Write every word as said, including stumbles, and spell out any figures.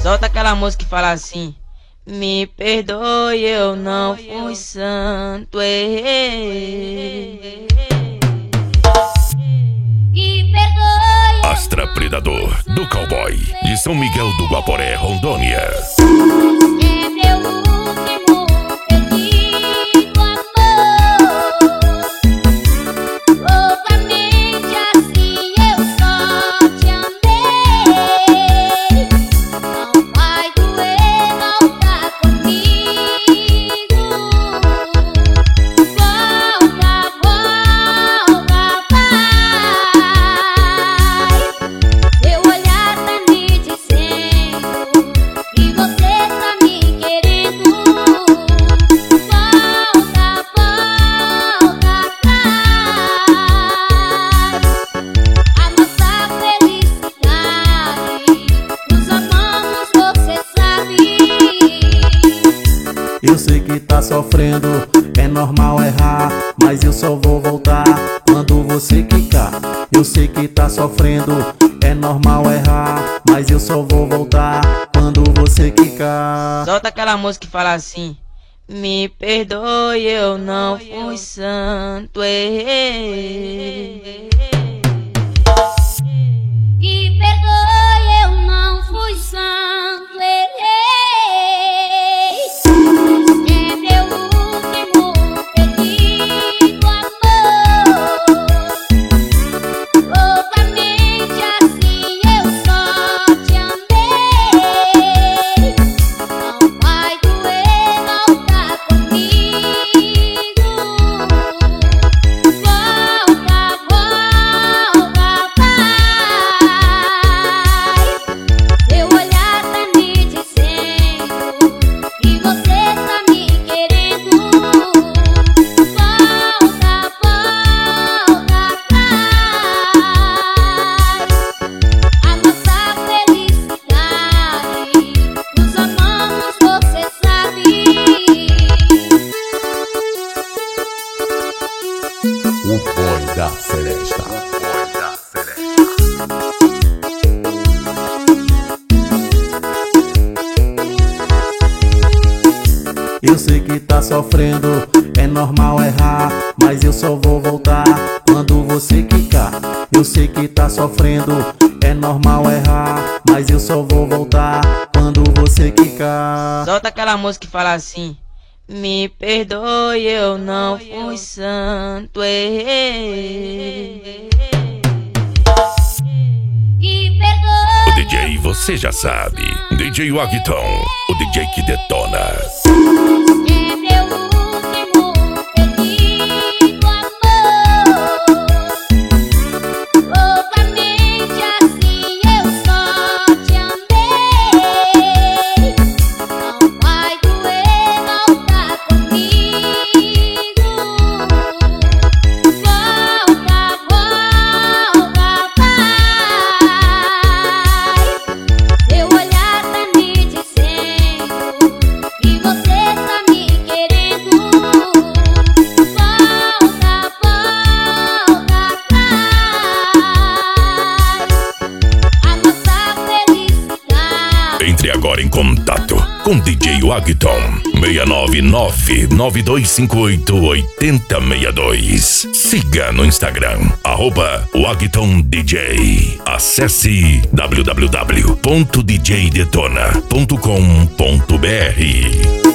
Solta aquela música que fala assim: me perdoe, eu não fui santo, errei. Que perdoe. Astra Predador do Cowboy de São Miguel do Guaporé, Rondônia. Eu sei que tá sofrendo, é normal errar, mas eu só vou voltar quando você quicar. Eu sei que tá sofrendo, é normal errar, mas eu só vou voltar quando você quicar. Solta aquela música que fala assim: me perdoe, eu não fui santo, errei. Que perdoe, eu não fui santo, errei. O Boy da Celesta. Eu sei que tá sofrendo, é normal errar, mas eu só vou voltar quando você quicar. Eu sei que tá sofrendo, é normal errar, mas eu só vou voltar quando você quicar. Solta aquela música que fala assim: me perdoe, eu não fui santo, errei. Que perdoe. O D J você já sabe, D J Wagton, o D J que detona. Entre agora em contato com D J Wagton, seis nove nove, nove dois cinco oito, oito zero seis dois. Siga no Instagram, arroba Wagton D J. Acesse w w w ponto d j detona ponto com ponto b r.